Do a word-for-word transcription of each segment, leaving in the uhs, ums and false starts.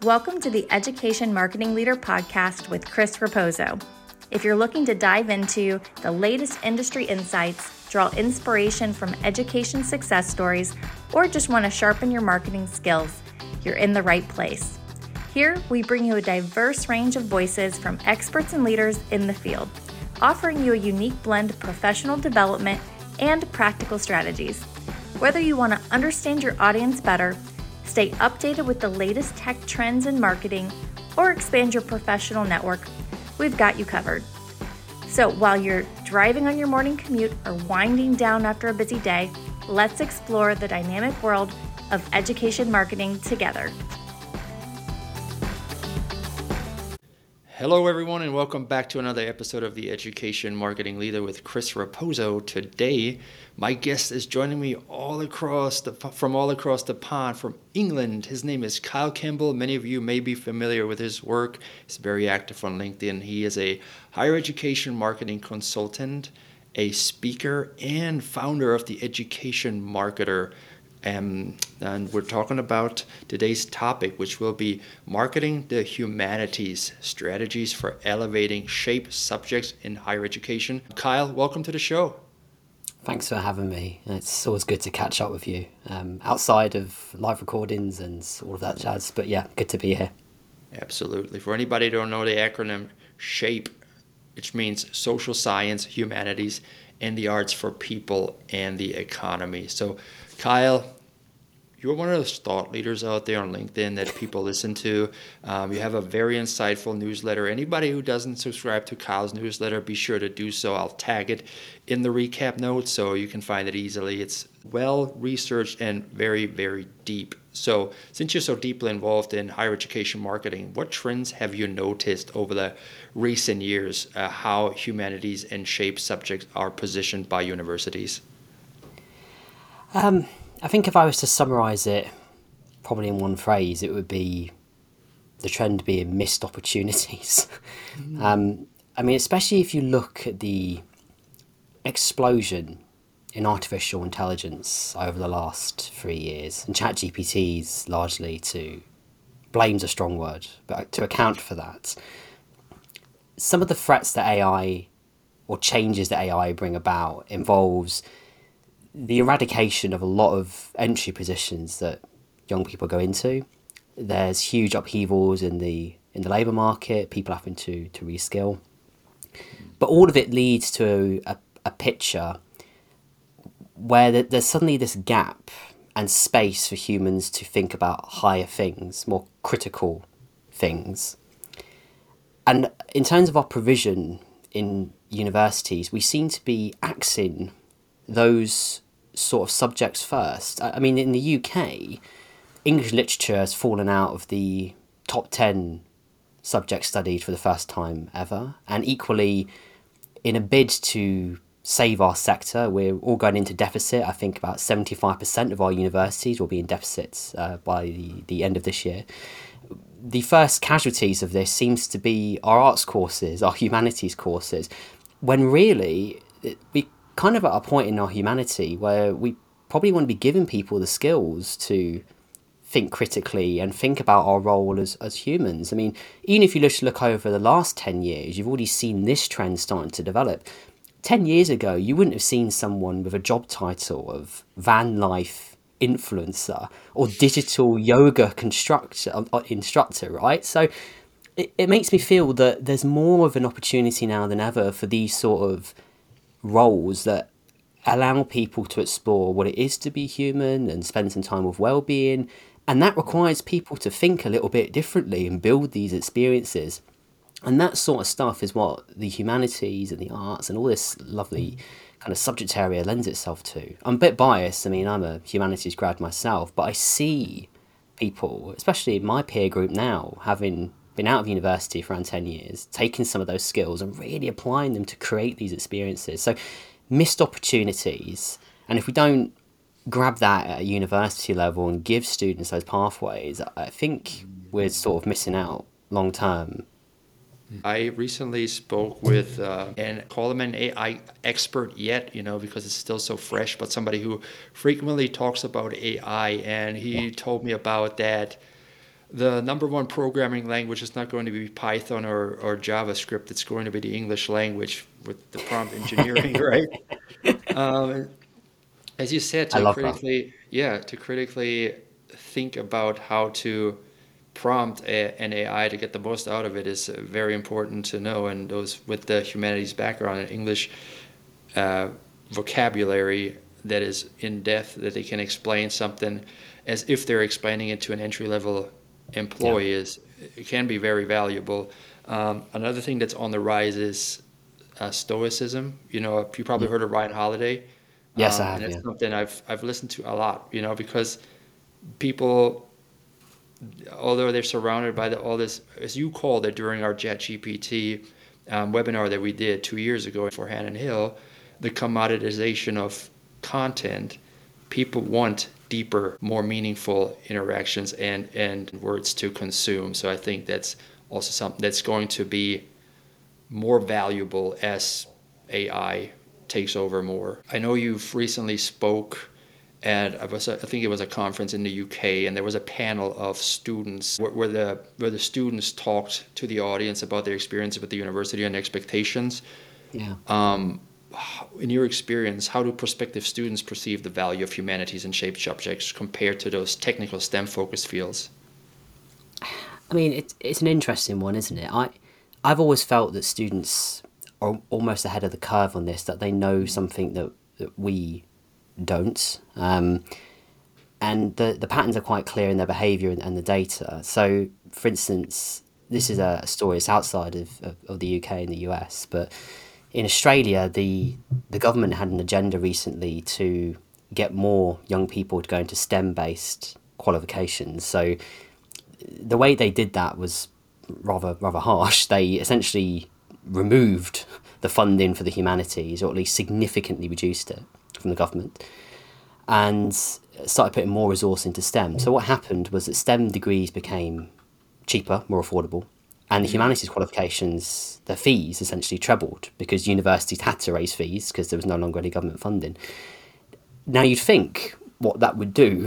Welcome to the Education Marketing Leader podcast with Chris Raposo. If you're looking to dive into the latest industry insights, draw inspiration from education success stories, or just want to sharpen your marketing skills, you're in the right place. Here, we bring you a diverse range of voices from experts and leaders in the field, offering you a unique blend of professional development and practical strategies. Whether you want to understand your audience better, stay updated with the latest tech trends in marketing, or expand your professional network, we've got you covered. So while you're driving on your morning commute or winding down after a busy day, let's explore the dynamic world of education marketing together. Hello everyone and welcome back to another episode of the Education Marketing Leader with Chris Raposo. Today, my guest is joining me all across the from all across the pond from England. His name is Kyle Campbell. Many of you may be familiar with his work. He's very active on LinkedIn. He is a higher education marketing consultant, a speaker, and founder of the Education Marketer. Um, and we're talking about today's topic, which will be marketing the humanities, strategies for elevating shape subjects in higher education. Kyle, welcome to the show. Thanks for having me. It's always good to catch up with you um, outside of live recordings and all of that jazz. But yeah, good to be here. Absolutely. For anybody who don't know the acronym SHAPE, which means social science, humanities, and the arts for people and the economy. So Kyle, you're one of those thought leaders out there on LinkedIn that people listen to. Um, you have a very insightful newsletter. Anybody who doesn't subscribe to Kyle's newsletter, be sure to do so. I'll tag it in the recap notes so you can find it easily. It's well-researched and very, very deep. So since you're so deeply involved in higher education marketing, what trends have you noticed over the recent years, uh, how humanities and SHAPE subjects are positioned by universities? Um, I think if I was to summarise it probably in one phrase, it would be the trend being missed opportunities. Mm. um, I mean, especially if you look at the explosion in artificial intelligence over the last three years, and ChatGPT's largely to, blame's a strong word, but to account for that, some of the threats that A I or changes that A I bring about involves the eradication of a lot of entry positions that young people go into. There's huge upheavals in the in the labour market, people having to, to reskill. But all of it leads to a, a picture where there's suddenly this gap and space for humans to think about higher things, more critical things. And in terms of our provision in universities, we seem to be axing those sort of subjects first. I mean, in the U K, English literature has fallen out of the top ten subjects studied for the first time ever. And equally, in a bid to save our sector, we're all going into deficit. I think about seventy-five percent of our universities will be in deficits uh, by the, the end of this year. The first casualties of this seems to be our arts courses, our humanities courses, when really we kind of at a point in our humanity where we probably want to be giving people the skills to think critically and think about our role as, as humans. I mean, even if you just look over the last ten years, you've already seen this trend starting to develop. ten years ago, you wouldn't have seen someone with a job title of van life influencer or digital yoga constructor, instructor, right? So it, it makes me feel that there's more of an opportunity now than ever for these sort of roles that allow people to explore what it is to be human and spend some time with well-being, and that requires people to think a little bit differently and build these experiences. And that sort of stuff is what the humanities and the arts and all this lovely kind of subject area lends itself to. I'm a bit biased. I mean, I'm a humanities grad myself, but I see people, especially in my peer group now, having been out of university for around ten years, taking some of those skills and really applying them to create these experiences. So missed opportunities. And if we don't grab that at a university level and give students those pathways, I think we're sort of missing out long term. I recently spoke with, uh, and call him an A I expert yet, you know, because it's still so fresh, but somebody who frequently talks about A I, and he told me about that the number one programming language is not going to be Python or, or JavaScript. It's going to be the English language with the prompt engineering, right? Um, as you said, I to love that. critically, yeah, to critically think about how to prompt a, an A I to get the most out of it is uh, very important to know. And those with the humanities background and English uh, vocabulary that is in depth, that they can explain something as if they're explaining it to an entry-level employee, yeah. is it can be very valuable. Um, another thing that's on the rise is uh, stoicism. You know, you probably heard of Ryan Holiday. Yes, um, I have. And that's yeah. something I've I've listened to a lot. You know, because people, although they're surrounded by the, all this, as you called it during our ChatGPT um, webinar that we did two years ago for Hannon Hill, the commoditization of content, people want deeper, more meaningful interactions and, and words to consume. So I think that's also something that's going to be more valuable as A I takes over more. I know you've recently spoke at, I, was, I think it was a conference in the U K, and there was a panel of students where, where the where the students talked to the audience about their experience with the university and expectations. Yeah. Um, in your experience, how do prospective students perceive the value of humanities and shaped subjects compared to those technical STEM-focused fields? I mean, it's it's an interesting one, isn't it? I, I've always felt that students are almost ahead of the curve on this, that they know something that, that we don't. Um, and the, the patterns are quite clear in their behaviour and, and the data. So, for instance, this is a story that's outside of, of, of the U K and the U S, but in Australia, the the government had an agenda recently to get more young people to go into STEM-based qualifications. So the way they did that was rather rather harsh. They essentially removed the funding for the humanities, or at least significantly reduced it from the government, and started putting more resource into STEM. So what happened was that STEM degrees became cheaper, more affordable, and the humanities qualifications, their fees essentially trebled because universities had to raise fees because there was no longer any government funding. Now you'd think what that would do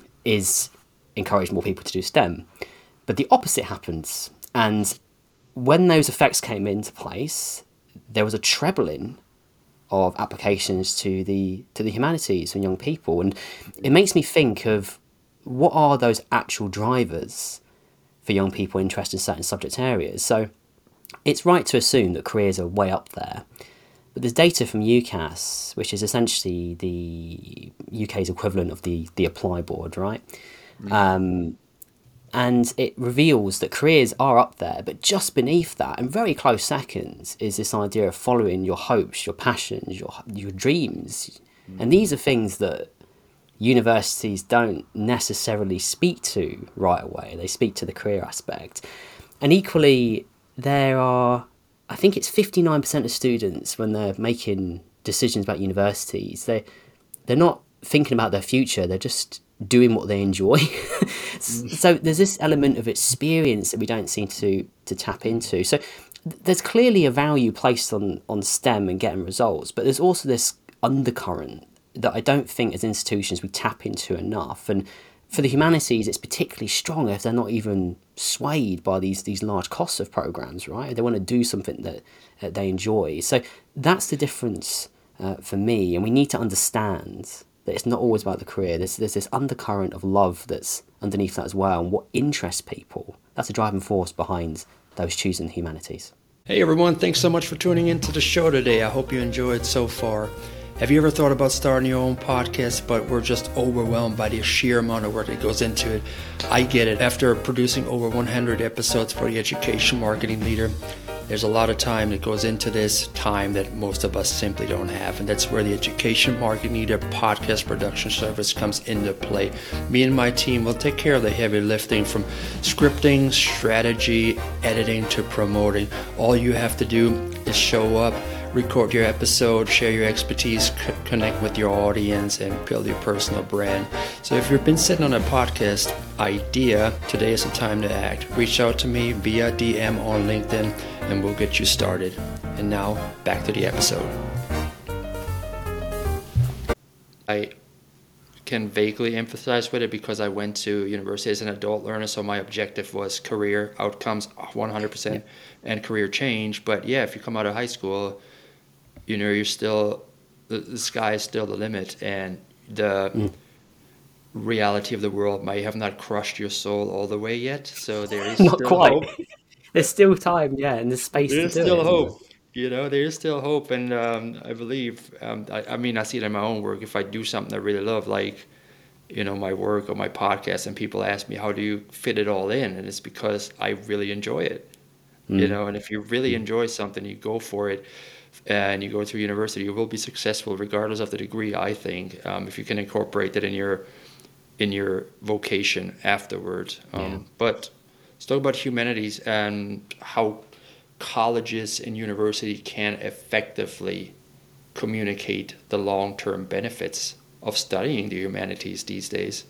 is encourage more people to do STEM, but the opposite happens. And when those effects came into place, there was a trebling of applications to the to the humanities and young people. And it makes me think of what are those actual drivers for young people interested in certain subject areas. So it's right to assume that careers are way up there. But there's data from UCAS, which is essentially the U K's equivalent of the, the Apply Board, right? Mm-hmm. Um, and it reveals that careers are up there, but just beneath that, and very close seconds, is this idea of following your hopes, your passions, your your dreams. Mm-hmm. And these are things that universities don't necessarily speak to right away. They speak to the career aspect. And equally, there are, I think it's fifty-nine percent of students, when they're making decisions about universities, they, they're not thinking about their future, they're just doing what they enjoy. So there's this element of experience that we don't seem to, to tap into. So there's clearly a value placed on, on STEM and getting results, but there's also this undercurrent that I don't think as institutions we tap into enough. And for the humanities, it's particularly strong if they're not even swayed by these these large costs of programs, right? They want to do something that, that they enjoy. So that's the difference uh, for me. And we need to understand that it's not always about the career. There's, there's this undercurrent of love that's underneath that as well, and what interests people. That's a driving force behind those choosing the humanities. Hey everyone, thanks so much for tuning into the show today. I hope you enjoyed so far. Have you ever thought about starting your own podcast, but we're just overwhelmed by the sheer amount of work that goes into it? I get it. After producing over one hundred episodes for the Education Marketing Leader, there's a lot of time that goes into this, time that most of us simply don't have. And that's where the Education Marketing Leader podcast production service comes into play. Me and my team will take care of the heavy lifting, from scripting, strategy, editing to promoting. All you have to do is show up, record your episode, share your expertise, c- connect with your audience, and build your personal brand. So if you've been sitting on a podcast idea, today is the time to act. Reach out to me via D M on LinkedIn and we'll get you started. And now, back to the episode. I can vaguely emphasize with it because I went to university as an adult learner, so my objective was career outcomes one hundred percent yeah. and career change. But yeah, if you come out of high school, you know, you're still, the, the sky is still the limit, and the mm. reality of the world might have not crushed your soul all the way yet. So there is not still quite. hope. There's still time, yeah, and there's space There's to do still it. hope. You know, there is still hope, and um, I believe, um, I, I mean, I see it in my own work. If I do something I really love, like, you know, my work or my podcast, and people ask me, how do you fit it all in? And it's because I really enjoy it, mm. you know, and if you really enjoy something, you go for it, and you go through university, you will be successful regardless of the degree, I think, um, if you can incorporate it in your in your vocation afterwards. Um, yeah. But let's talk about humanities and how colleges and university can effectively communicate the long-term benefits of studying the humanities these days.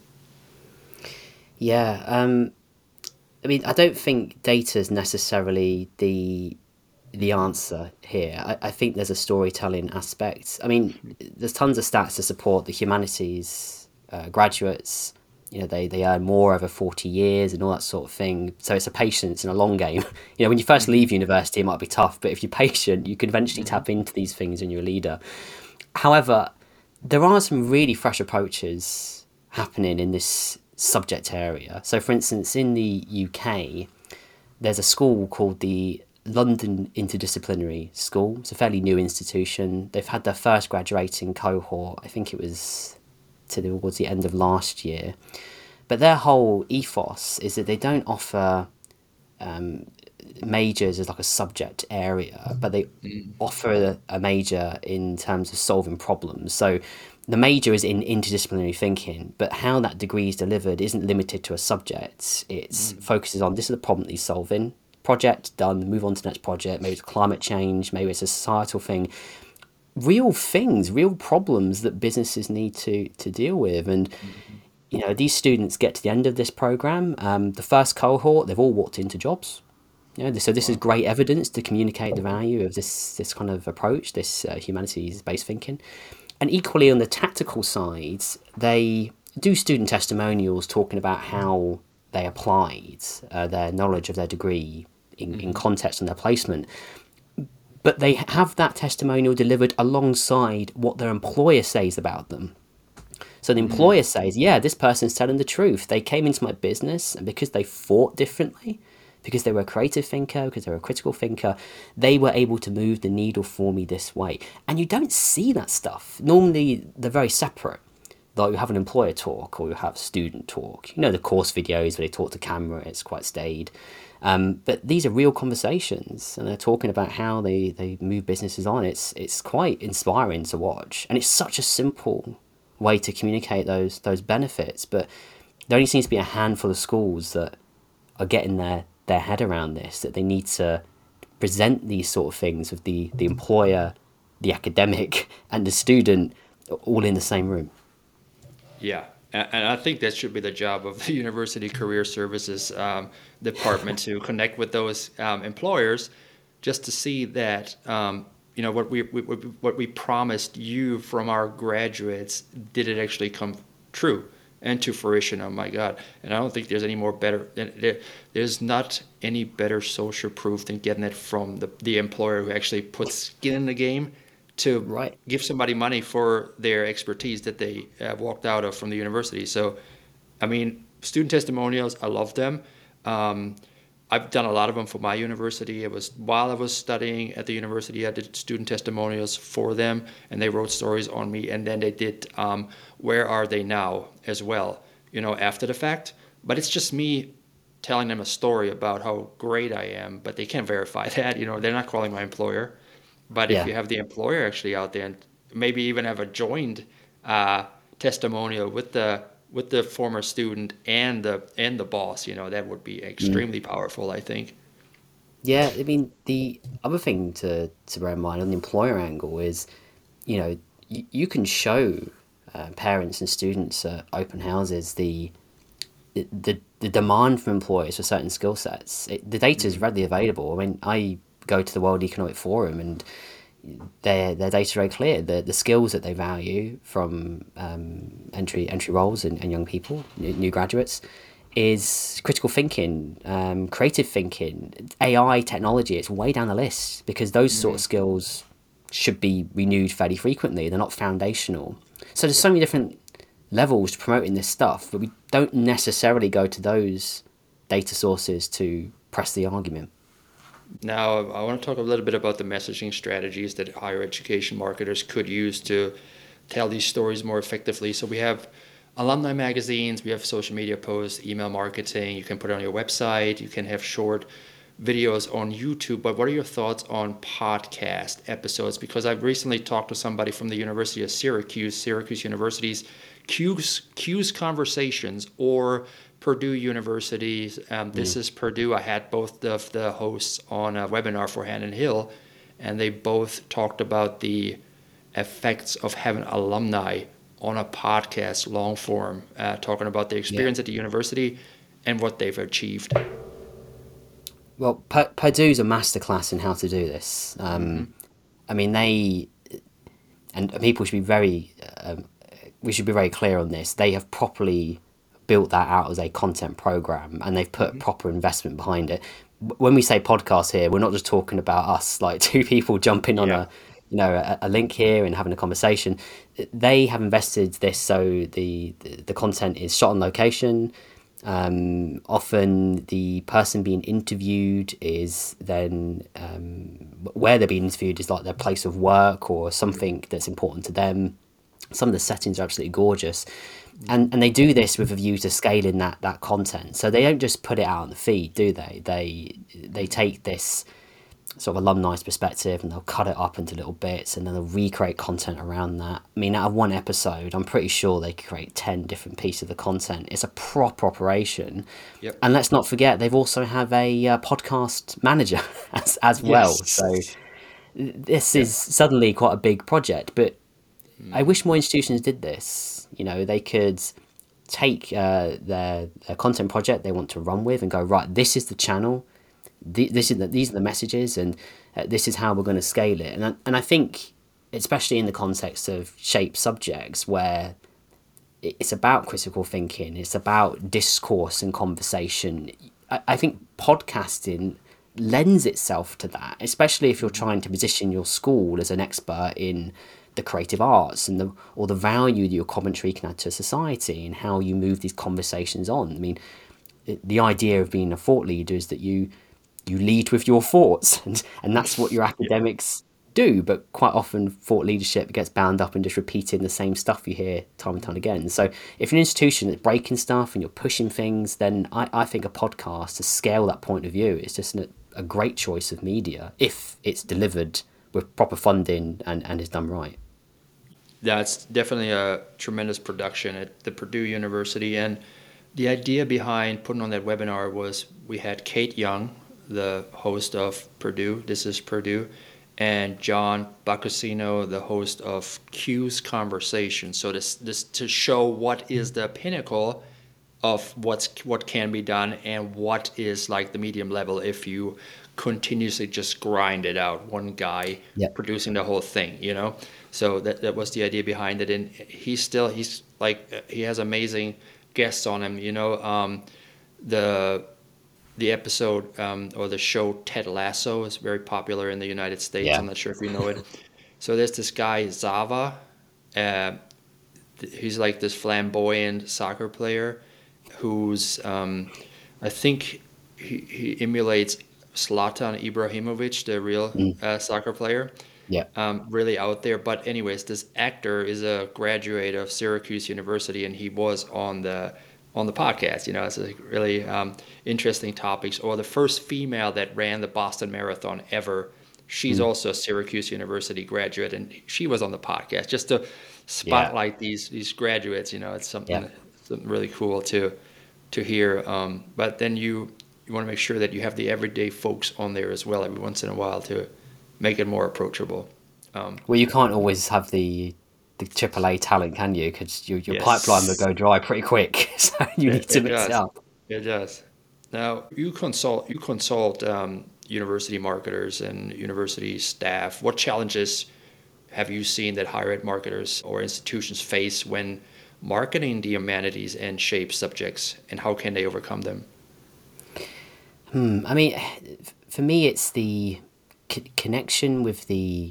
Yeah, um, I mean, I don't think data is necessarily the the answer here. I, I think there's a storytelling aspect. I mean, there's tons of stats to support the humanities uh, graduates. You know, they, they earn more over forty years and all that sort of thing. So it's a patience and a long game. You know, when you first leave university, it might be tough, but if you're patient, you can eventually mm-hmm. tap into these things when you're a leader. However, there are some really fresh approaches happening in this subject area. So, for instance, in the U K, there's a school called the London Interdisciplinary School. It's a fairly new institution. They've had their first graduating cohort, I think it was towards the end of last year. But their whole ethos is that they don't offer um, majors as like a subject area, but they mm. offer a major in terms of solving problems. So the major is in interdisciplinary thinking, but how that degree is delivered isn't limited to a subject. It mm. focuses on, this is the problem that you're solving. Project done, move on to the next project. Maybe it's climate change, maybe it's a societal thing. Real things, real problems that businesses need to to deal with. And mm-hmm. you know, these students get to the end of this program. Um, the first cohort, they've all walked into jobs. You know, so this is great evidence to communicate the value of this this kind of approach, this uh, humanities-based thinking. And equally on the tactical side, they do student testimonials talking about how they applied uh, their knowledge of their degree in, mm-hmm. in context and their placement. But they have that testimonial delivered alongside what their employer says about them. So the employer mm-hmm. says, yeah, this person's telling the truth. They came into my business, and because they thought differently, because they were a creative thinker, because they were a critical thinker, they were able to move the needle for me this way. And you don't see that stuff. Normally, they're very separate. Like, you have an employer talk or you have student talk. You know, the course videos where they talk to camera, it's quite staid. Um, but these are real conversations, and they're talking about how they, they move businesses on. It's it's quite inspiring to watch. And it's such a simple way to communicate those those benefits. But there only seems to be a handful of schools that are getting their, their head around this, that they need to present these sort of things with the, the employer, the academic, and the student all in the same room. Yeah, and I think that should be the job of the University Career Services um, Department to connect with those um, employers, just to see that um, you know what we, we what we promised you from our graduates, did it actually come true and to fruition? Oh my God! And I don't think there's any more better. There, there's not any better social proof than getting it from the the employer who actually puts skin in the game to right. give somebody money for their expertise that they have walked out of from the university. So, I mean, student testimonials, I love them. Um, I've done a lot of them for my university. It was while I was studying at the university, I did student testimonials for them, and they wrote stories on me. And then they did um, Where Are They Now as well, you know, after the fact. But it's just me telling them a story about how great I am, but they can't verify that. You know, they're not calling my employer. But yeah. if you have the employer actually out there, and maybe even have a joined uh, testimonial with the with the former student and the and the boss, you know, that would be extremely mm. powerful, I think. Yeah, I mean, the other thing to, to bear in mind on the employer angle is, you know, you, you can show uh, parents and students at open houses the the the demand from employers for certain skill sets. It, the data is readily available. I mean, I go to the World Economic Forum, and their their data very clear. The the skills that they value from um, entry entry roles and, and young people, new, new graduates, is critical thinking, um, creative thinking, A I technology. It's way down the list because those mm-hmm. sort of skills should be renewed fairly frequently. They're not foundational. So there's so many different levels to promoting this stuff, but we don't necessarily go to those data sources to press the argument. Now, I want to talk a little bit about the messaging strategies that higher education marketers could use to tell these stories more effectively. So we have alumni magazines, we have social media posts, email marketing, you can put it on your website, you can have short videos on YouTube, but what are your thoughts on podcast episodes? Because I've recently talked to somebody from the University of Syracuse, Syracuse University's Q's, Q's Conversations, or Purdue University's um, This mm. is Purdue. I had both of the hosts on a webinar for Hand and Hill, and they both talked about the effects of having alumni on a podcast, long form, uh, talking about their experience yeah. at the university and what they've achieved. Well, P- Purdue's a masterclass in how to do this. Um, mm-hmm. I mean, they, and people should be very, um, we should be very clear on this. They have properly built that out as a content program, and they've put mm-hmm. proper investment behind it. When we say podcast here, we're not just talking about us, like two people jumping on yeah. a, you know, a, a link here and having a conversation. They have invested this so the the, the content is shot on location. Um, often the person being interviewed is then um, where they're being interviewed is like their place of work or something that's important to them. Some of the settings are absolutely gorgeous, and and they do this with a view to scaling that that content. So they don't just put it out on the feed, do they? They they take this sort of alumni perspective and they'll cut it up into little bits and then they'll recreate content around that. I mean, out of one episode, I'm pretty sure they could create ten different pieces of the content. It's a proper operation. Yep. And let's not forget, they've also have a uh, podcast manager as, as yes. well. So this yep. is suddenly quite a big project, but mm. I wish more institutions did this. You know, they could take uh, their, their content project they want to run with and go, right, this is the channel. This is the, these are the messages, and uh, this is how we're going to scale it. And I, and I think, especially in the context of shaped subjects, where it's about critical thinking, it's about discourse and conversation. I, I think podcasting lends itself to that, especially if you're trying to position your school as an expert in the creative arts and the or the value that your commentary can add to society and how you move these conversations on. I mean, the idea of being a thought leader is that you you lead with your thoughts, and, and that's what your academics do. But quite often thought leadership gets bound up in just repeating the same stuff you hear time and time again. So if you're an institution that's breaking stuff and you're pushing things, then I, I think a podcast to scale that point of view is just an, a great choice of media if it's delivered with proper funding and, and is done right. That's definitely a tremendous production at the Purdue University. And the idea behind putting on that webinar was we had Kate Young, the host of Purdue, This is Purdue, and John Boccacino, the host of Q's Conversation. So this this to show what is the pinnacle of what's what can be done and what is like the medium level if you continuously just grind it out, one guy yep. producing the whole thing, you know. So that that was the idea behind it, and he's still he's like he has amazing guests on him, you know. Um, the The episode um, or the show Ted Lasso is very popular in the United States. Yeah. I'm not sure if you know it. So there's this guy, Zava. Uh, he's like this flamboyant soccer player who's, um, I think he, he emulates Zlatan Ibrahimovic, the real mm. uh, soccer player. Yeah. Um, really out there. But anyways, this actor is a graduate of Syracuse University, and he was on the on the podcast. You know, it's a really um, interesting topics. Or the first female that ran the Boston Marathon ever. She's mm. also a Syracuse University graduate, and she was on the podcast just to spotlight yeah. these these graduates. You know, it's something, yeah. something really cool to to hear. Um, but then you you want to make sure that you have the everyday folks on there as well every once in a while to make it more approachable. Um, well, you can't always have the the triple A talent, can you? Because your, your yes. pipeline will go dry pretty quick. So you it, need to it mix does. it up. It does. Now you consult. You consult. Um, university marketers and university staff? What challenges have you seen that higher ed marketers or institutions face when marketing the humanities and shape subjects, and how can they overcome them? Hmm. I mean, for me, it's the c- connection with the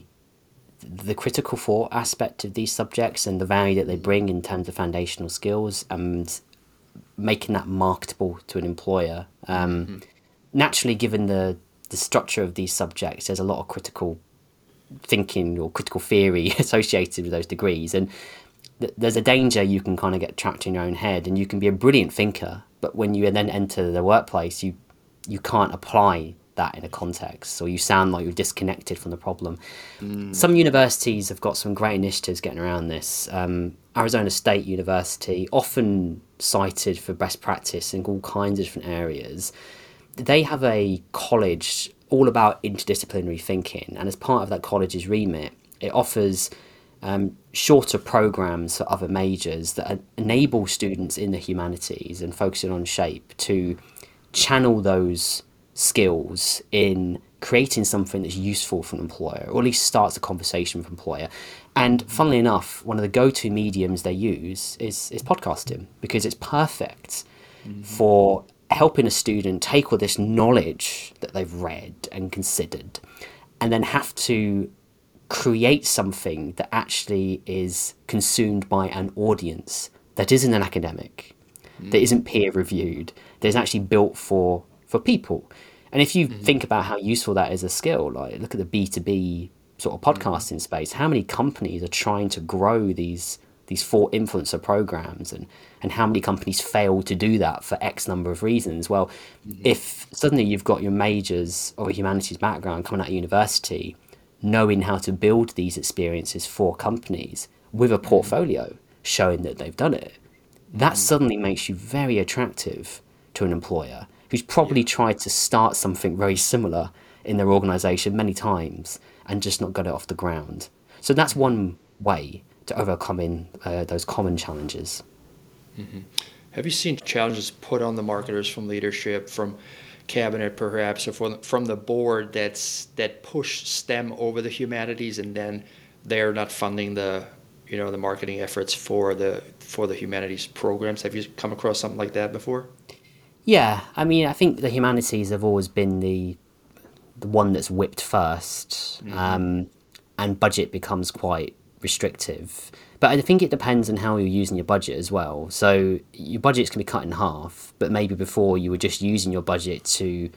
the critical thought aspect of these subjects and the value that they bring in terms of foundational skills, and making that marketable to an employer. Um, mm-hmm. Naturally, given the the structure of these subjects, there's a lot of critical thinking or critical theory associated with those degrees, and th- there's a danger you can kind of get trapped in your own head, and you can be a brilliant thinker, but when you then enter the workplace, you you can't apply that in a context, or you sound like you're disconnected from the problem. Mm. Some universities have got some great initiatives getting around this. Um, Arizona State University, often cited for best practice in all kinds of different areas, they have a college all about interdisciplinary thinking, and as part of that college's remit, it offers um, shorter programs for other majors that enable students in the humanities and focusing on shape to channel those skills in creating something that's useful for an employer, or at least starts a conversation with an employer. And funnily enough, one of the go-to mediums they use is, is podcasting, because it's perfect mm-hmm. for helping a student take all this knowledge that they've read and considered and then have to create something that actually is consumed by an audience that isn't an academic, mm. that isn't peer reviewed, that is actually built for for people. And if you mm. think about how useful that is a skill, like look at the B two B sort of podcasting mm. space, how many companies are trying to grow these these four influencer programs, and, and how many companies fail to do that for X number of reasons? Well, mm-hmm. if suddenly you've got your majors or a humanities background coming out of university, knowing how to build these experiences for companies with a portfolio showing that they've done it, that mm-hmm. suddenly makes you very attractive to an employer who's probably yeah. tried to start something very similar in their organization many times and just not got it off the ground. So that's one way to overcoming uh, those common challenges. Mm-hmm. Have you seen challenges put on the marketers from leadership, from cabinet perhaps, or from, from the board that's that push STEM over the humanities, and then they're not funding the you know the marketing efforts for the for the humanities programs? Have you come across something like that before? Yeah, I mean, I think the humanities have always been the the one that's whipped first, mm-hmm. um, and budget becomes quite restrictive. But I think it depends on how you're using your budget as well. So your budgets can be cut in half, but maybe before you were just using your budget to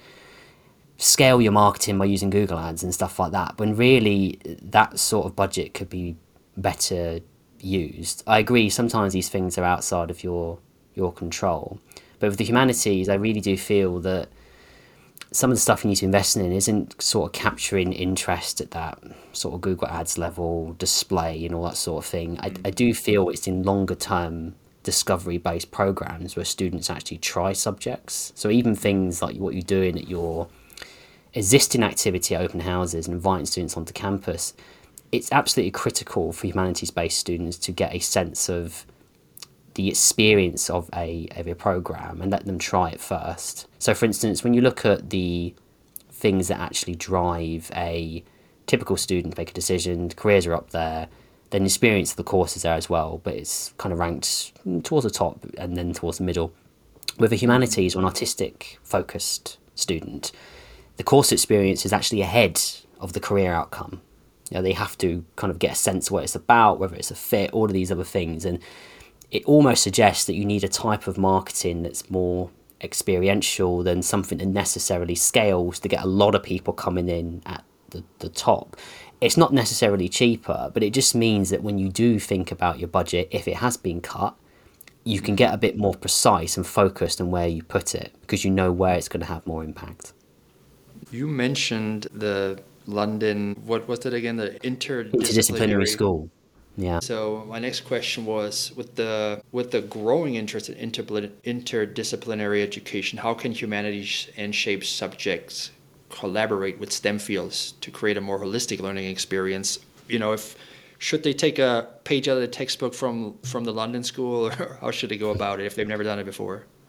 scale your marketing by using Google ads and stuff like that, when really that sort of budget could be better used. I agree, sometimes these things are outside of your your control. But with the humanities, I really do feel that some of the stuff you need to invest in isn't sort of capturing interest at that sort of Google Ads level, display and all that sort of thing. I, I do feel it's in longer term discovery-based programs where students actually try subjects. So even things like what you're doing at your existing activity at open houses and inviting students onto campus, it's absolutely critical for humanities-based students to get a sense of the experience of a of a program and let them try it first. So for instance, when you look at the things that actually drive a typical student to make a decision, careers are up there, then the experience of the course is there as well, but it's kind of ranked towards the top and then towards the middle. With a humanities or an artistic focused student, the course experience is actually ahead of the career outcome. You know, they have to kind of get a sense of what it's about, whether it's a fit, all of these other things. And it almost suggests that you need a type of marketing that's more experiential than something that necessarily scales to get a lot of people coming in at the, the top. It's not necessarily cheaper, but it just means that when you do think about your budget, if it has been cut, you can get a bit more precise and focused on where you put it, because you know where it's going to have more impact. You mentioned the London, what was it again? The interdisciplinary, interdisciplinary school. Yeah. So my next question was, with the with the growing interest in inter- interdisciplinary education, how can humanities and shape subjects collaborate with STEM fields to create a more holistic learning experience? You know, if should they take a page out of the textbook from from the London School, or how should they go about it if they've never done it before?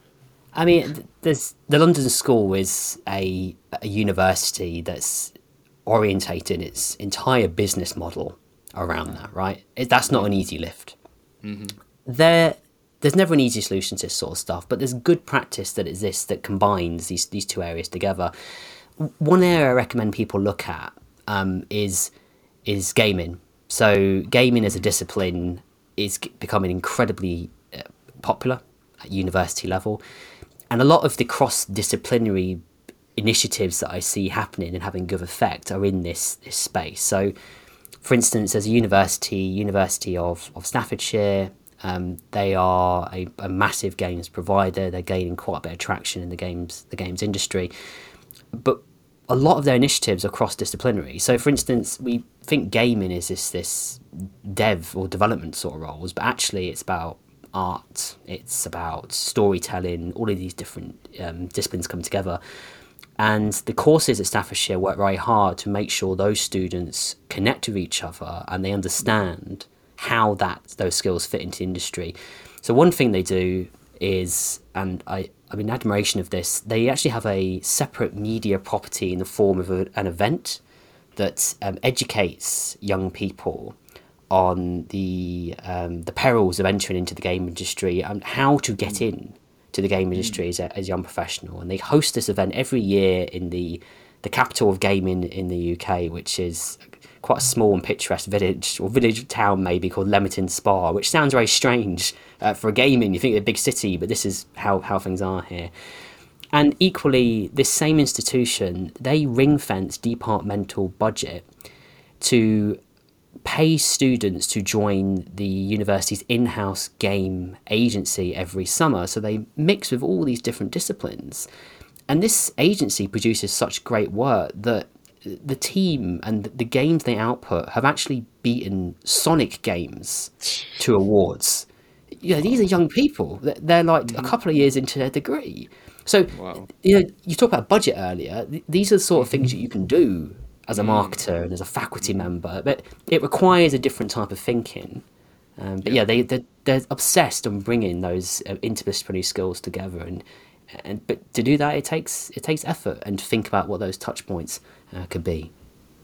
I mean, there's the London School is a, a university that's orientated its entire business model around that, right? It, that's not an easy lift. Mm-hmm. There, there's never an easy solution to this sort of stuff, but there's good practice that exists that combines these these two areas together. One area I recommend people look at um, is is gaming. So gaming as a discipline is becoming incredibly uh, popular at university level. And a lot of the cross-disciplinary initiatives that I see happening and having good effect are in this, this space. So, for instance, as a university, University of, of Staffordshire, um, they are a, a massive games provider. They're gaining quite a bit of traction in the games the games industry. But a lot of their initiatives are cross-disciplinary. So, for instance, we think gaming is this, this dev or development sort of roles, but actually it's about art, it's about storytelling, all of these different um, disciplines come together. And the courses at Staffordshire work very hard to make sure those students connect with each other and they understand how that those skills fit into industry. So one thing they do is, and I, I'm in admiration of this, they actually have a separate media property in the form of a, an event that um, educates young people on the um, the perils of entering into the game industry and how to get in to the game industry as a, as a young professional. And they host this event every year in the the capital of gaming in the U K, which is quite a small and picturesque village, or village town maybe, called Leamington Spa, which sounds very strange uh, for a gaming. You think of a big city, but this is how, how things are here. And equally, this same institution, they ring-fence departmental budget to pay students to join the university's in-house game agency every summer. So they mix with all these different disciplines. And this agency produces such great work that the team and the games they output have actually beaten Sonic games to awards. You know, these are young people. They're like mm-hmm. a couple of years into their degree. So, wow. you know, you talked about budget earlier. These are the sort of things that you can do as a marketer and as a faculty member, but it requires a different type of thinking. Um, but yeah, yeah they, they're, they're obsessed on bringing those uh, interdisciplinary skills together, and and but to do that, it takes it takes effort and to think about what those touch points uh, could be.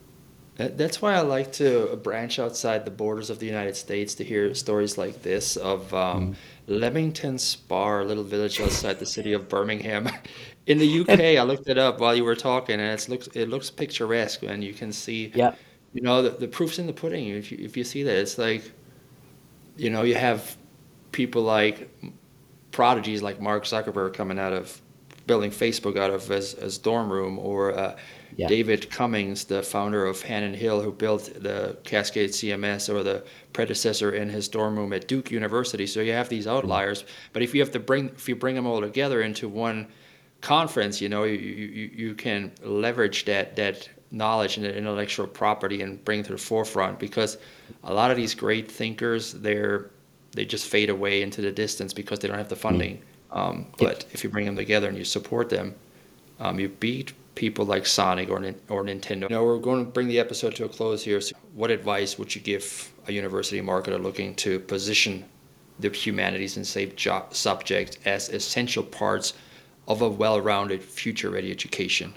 That's why I like to branch outside the borders of the United States to hear stories like this of um, mm. Leamington Spa, a little village outside the city of Birmingham. In the U K, I looked it up while you were talking, and it looks it looks picturesque, and you can see, yeah. you know, the, the proof's in the pudding. If you if you see that, it's like, you know, you have people like prodigies like Mark Zuckerberg coming out of building Facebook out of as as dorm room, or uh, yeah. David Cummings, the founder of Hannon Hill, who built the Cascade C M S, or the predecessor, in his dorm room at Duke University. So you have these outliers, but if you have to bring if you bring them all together into one conference, you know, you, you, you can leverage that that knowledge and that intellectual property and bring it to the forefront, because a lot of these great thinkers, they're they just fade away into the distance because they don't have the funding. Mm. Um, but if you bring them together and you support them, um, you beat people like Sonic or or Nintendo. Now we're going to bring the episode to a close here. So what advice would you give a university marketer looking to position the humanities and safe job subject as essential parts of a well-rounded, future-ready education?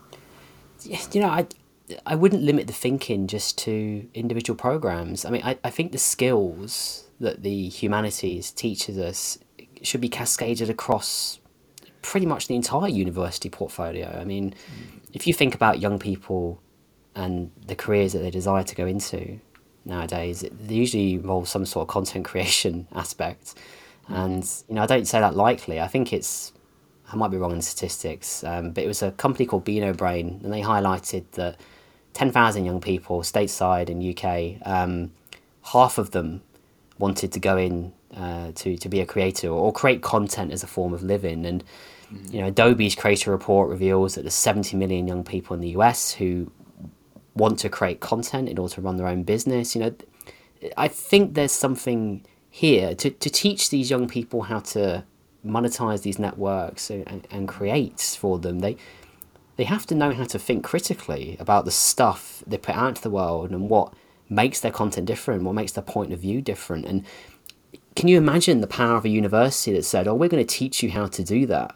Yes, you know, I I wouldn't limit the thinking just to individual programs. I mean, I, I think the skills that the humanities teaches us should be cascaded across pretty much the entire university portfolio. I mean, if you think about young people and the careers that they desire to go into nowadays, they usually involve some sort of content creation aspect. And, you know, I don't say that lightly. I think it's, I might be wrong in the statistics, um, but it was a company called Beano Brain, and they highlighted that ten thousand young people stateside in U K, um, half of them wanted to go in uh, to, to be a creator or create content as a form of living. And, mm-hmm. you know, Adobe's Creator Report reveals that there's seventy million young people in the U S who want to create content in order to run their own business. You know, I think there's something here to, to teach these young people how to monetize these networks and, and create for them. They they have to know how to think critically about the stuff they put out into the world and what makes their content different, what makes their point of view different. And can you imagine the power of a university that said, oh, we're going to teach you how to do that,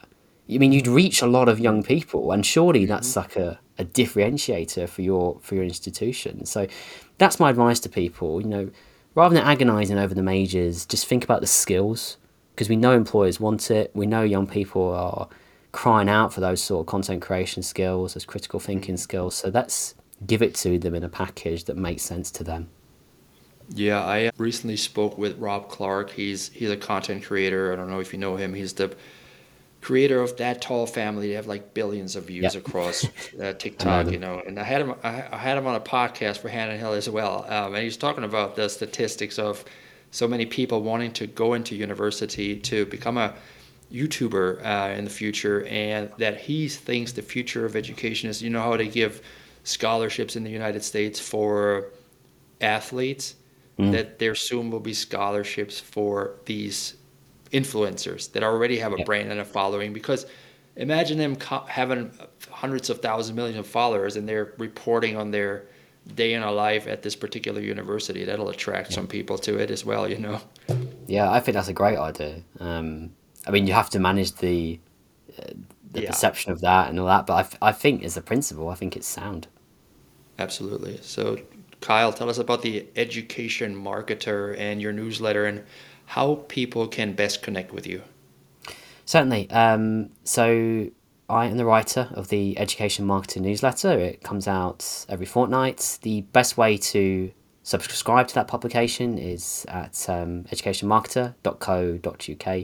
I mean, you'd reach a lot of young people, and surely that's like a, a differentiator for your for your institution. So that's my advice to people. You know, rather than agonising over the majors, just think about the skills, because we know employers want it. We know young people are crying out for those sort of content creation skills, those critical thinking skills. So let's give it to them in a package that makes sense to them. Yeah, I recently spoke with Rob Clark. He's he's a content creator. I don't know if you know him. He's the creator of That Tall Family. They have like billions of views Yep. across uh, TikTok, you know. And I had him I, I had him on a podcast for Hannah Hill as well. Um, and he's talking about the statistics of so many people wanting to go into university to become a YouTuber uh, in the future, and that he thinks the future of education is, you know how they give scholarships in the United States for athletes, mm. that there soon will be scholarships for these influencers that already have a yep. brand and a following. Because imagine them co- having hundreds of thousands, millions of followers, and they're reporting on their day in a life at this particular university. That'll attract yep. some people to it as well, you know. Yeah, I think that's a great idea. Um, I mean, you have to manage the uh, the yeah. perception of that and all that, but I, f- I think as a principle, I think it's sound. Absolutely. So, Kyle, tell us about the Education Marketer and your newsletter and how people can best connect with you. Certainly. Um, so I am the writer of the Education Marketer newsletter. It comes out every fortnight. The best way to subscribe to that publication is at um, education marketer dot co dot uk.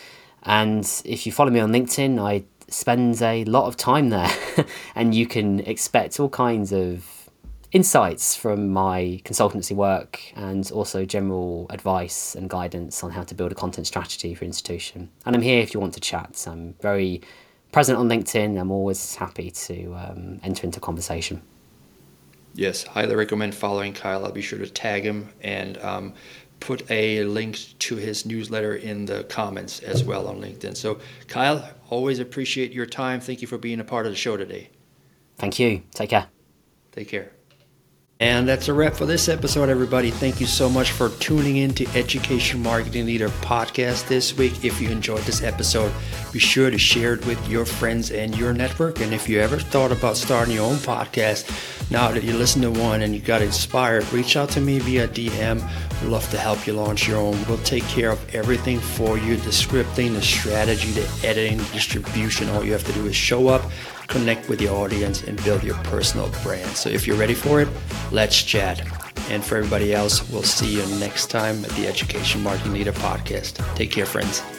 And if you follow me on LinkedIn, I spend a lot of time there, and you can expect all kinds of insights from my consultancy work and also general advice and guidance on how to build a content strategy for institution. And I'm here if you want to chat. I'm very present on LinkedIn. I'm always happy to um, enter into conversation. Yes, highly recommend following Kyle. I'll be sure to tag him and um, put a link to his newsletter in the comments as well on LinkedIn. So, Kyle, always appreciate your time. Thank you for being a part of the show today. Thank you. Take care. Take care. And that's a wrap for this episode, everybody. Thank you so much for tuning in to Education Marketing Leader Podcast this week. If you enjoyed this episode, be sure to share it with your friends and your network. And if you ever thought about starting your own podcast, now that you listen to one and you got inspired, reach out to me via D M. We'd love to help you launch your own. We'll take care of everything for you, the scripting, the strategy, the editing, the distribution. All you have to do is show up, connect with your audience, and build your personal brand. So if you're ready for it, let's chat. And for everybody else, we'll see you next time at the Education Marketing Leader Podcast. Take care, friends.